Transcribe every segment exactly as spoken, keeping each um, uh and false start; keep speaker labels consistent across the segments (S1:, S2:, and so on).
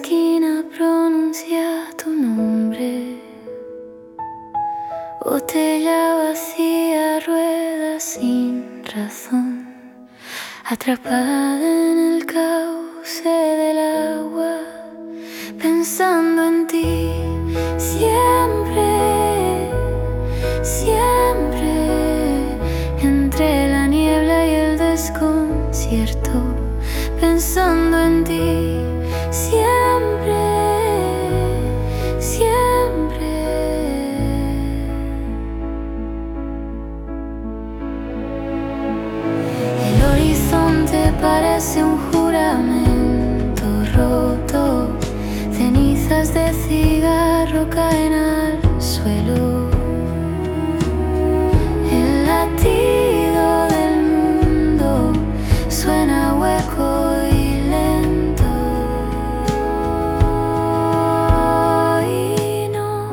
S1: esquina pronuncia tu nombre. Botella vacía, rueda sin razón, atrapada en el cauce del agua, pensando en ti siempre, siempre, entre la niebla y el desconcierto, pensando en ti siempre, siempre. El horizonte parece un juramento roto, cenizas de cigarro caen al suelo. El latido del mundo suena hueco y lento, y no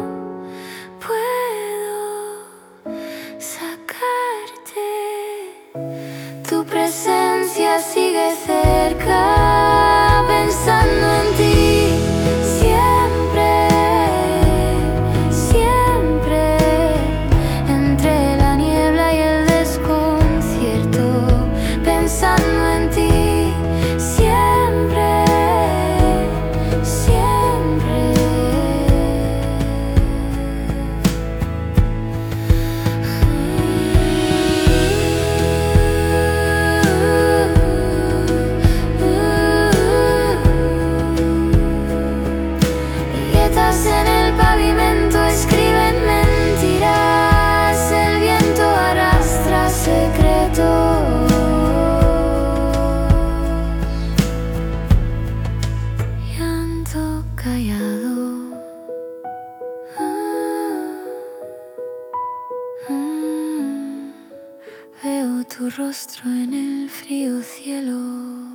S1: puedo sacarte. Tu presencia sigue cerca, pensando en ti siempre, siempre, entre la niebla y el desconcierto, pensando en ti siempre, siempre. En el pavimento escriben mentiras, el viento arrastra secretos. Llanto callado, ah, ah, veo tu rostro en el frío cielo.